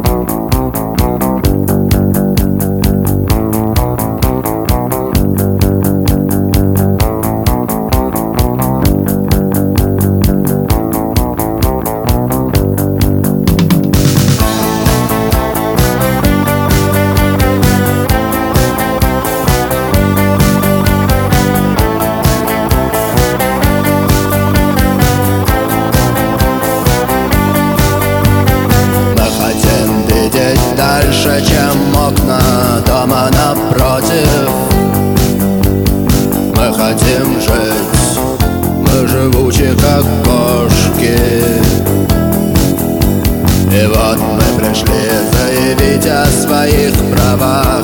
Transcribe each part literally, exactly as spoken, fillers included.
Дальше, чем окна дома напротив. Мы хотим жить, мы живучи, как кошки. И вот мы пришли заявить о своих правах.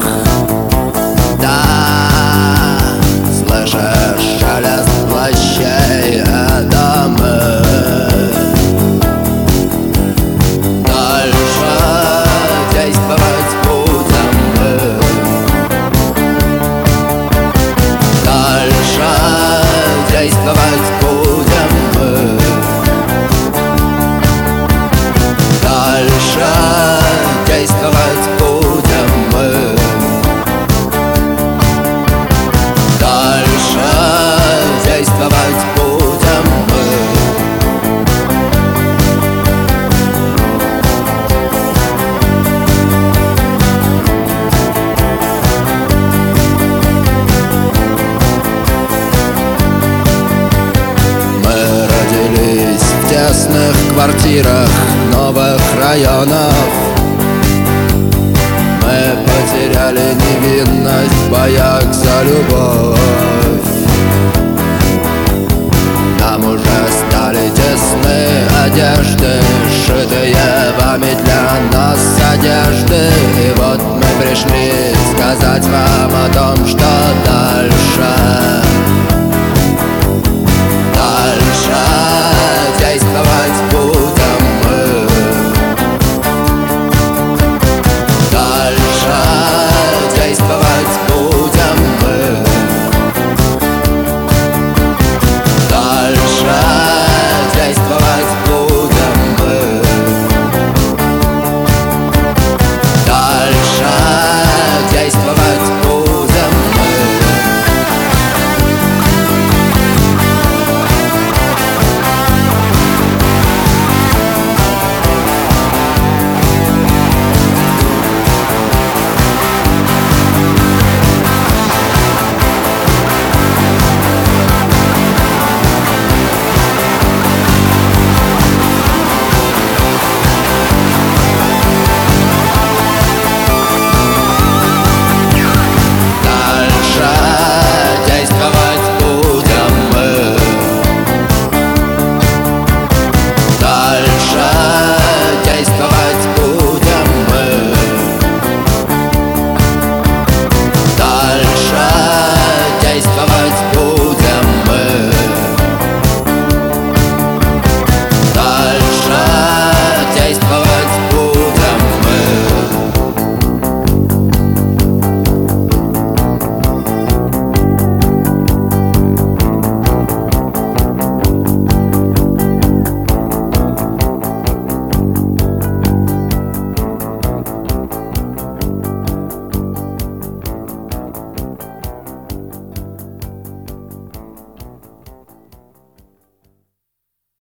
Да, слышишь шелест плащей, это мы. Действовать будем мы. Дальше действовать будем мы. Дальше действовать будем мы. Дальше действовать будем мы. В тесных квартирах новых районов мы потеряли невинность в боях за любовь. Нам уже стали тесны одежды, сшитые вами для нас одежды. И вот мы пришли сказать вам о том, что дальше.